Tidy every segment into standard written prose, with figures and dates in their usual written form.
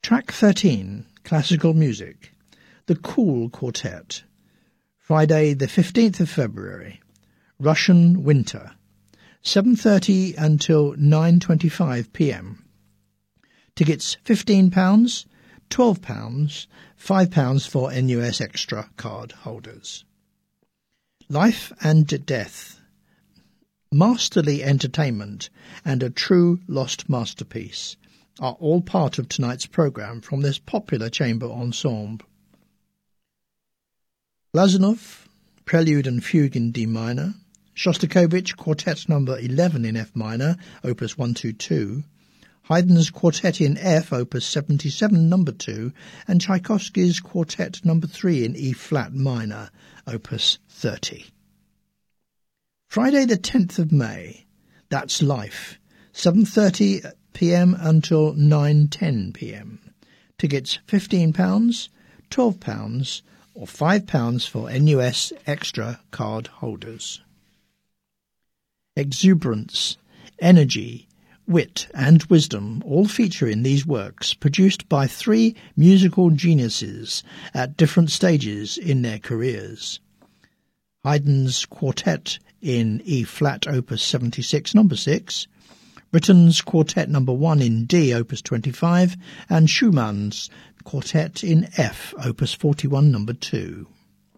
Track 13, Classical Music, The Cool Quartet, Friday the 15th of February, Russian Winter, 7:30 until 9:25 p.m. Tickets £15, £12, £5 for NUS Extra card holders. Life and Death, masterly entertainment and a true lost masterpiece are all part of tonight's programme from this popular chamber ensemble. Glazunov, Prelude and Fugue in D minor, Shostakovich Quartet No. 11 in F minor, Opus 122, Haydn's Quartet in F, Opus 77 No. 2, and Tchaikovsky's Quartet No. 3 in E-flat minor, Opus 30. Friday the 10th of May, That's Life, 7:30 p.m. until 9:10 p.m. Tickets £15, £12 or £5 for NUS Extra card holders. Exuberance, energy, wit and wisdom all feature in these works produced by three musical geniuses at different stages in their careers. Haydn's Quartet in E-flat Opus 76 No. 6, Britten's Quartet No. 1 in D Opus 25, and Schumann's Quartet in F Opus 41 No. 2.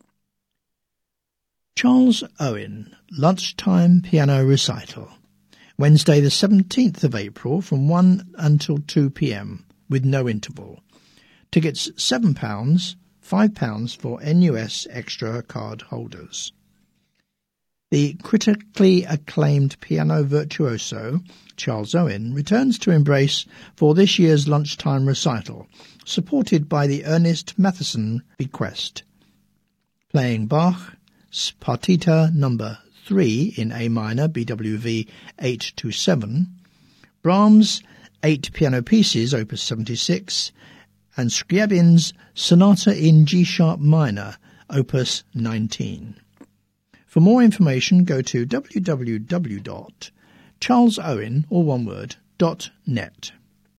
Charles Owen, Lunchtime Piano Recital, Wednesday the 17th of April from 1 until 2 p.m. with no interval. Tickets £7, £5 for NUS Extra card holders. The critically acclaimed piano virtuoso, Charles Owen, returns to Embrace for this year's Lunchtime Recital, supported by the Ernest Matheson Bequest. Playing Bach, Partita No. 3 in A minor, BWV 827, Brahms' 8 piano pieces, Opus 76, and Scriabin's Sonata in G-sharp minor, Opus 19. For more information, go to www.charlesowen.net.